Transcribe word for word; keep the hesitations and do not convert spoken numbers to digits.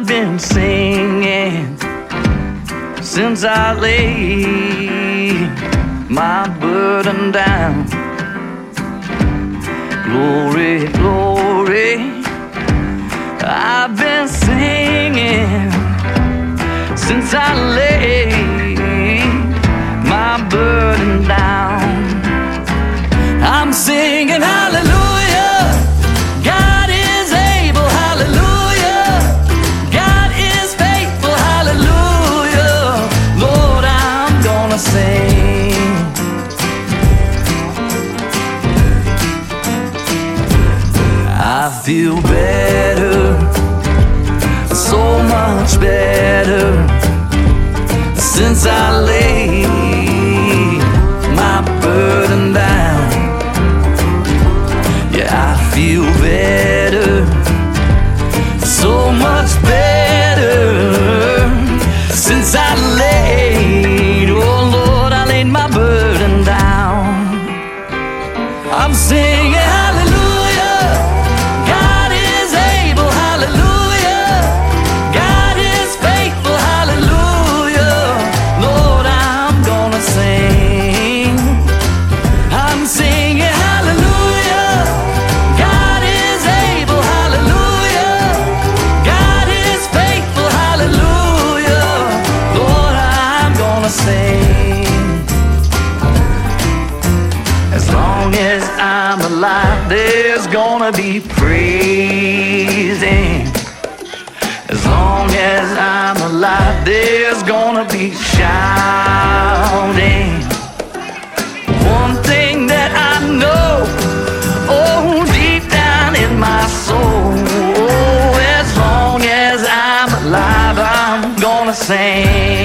I've been singing since I laid my burden down. Glory, glory, I've been singing since I laid my burden down. I'm singing hallelujah, God is able, hallelujah, God is faithful, hallelujah, Lord, I'm gonna sing. I feel better, so much better, since I laid my burden down. Yeah, I feel better, so much better, since I laid, oh Lord, I laid my burden down. I'm singing hallelujah, God is able, hallelujah, God is faithful, hallelujah, Lord, I'm gonna sing. I'm singing hallelujah, God is able, hallelujah, God is faithful, hallelujah, Lord, I'm gonna sing. As long as I'm alive, there's gonna be praising. As long as I'm alive, there's gonna be shouting. One thing that I know, oh, deep down in my soul, oh, as long as I'm alive, I'm gonna sing.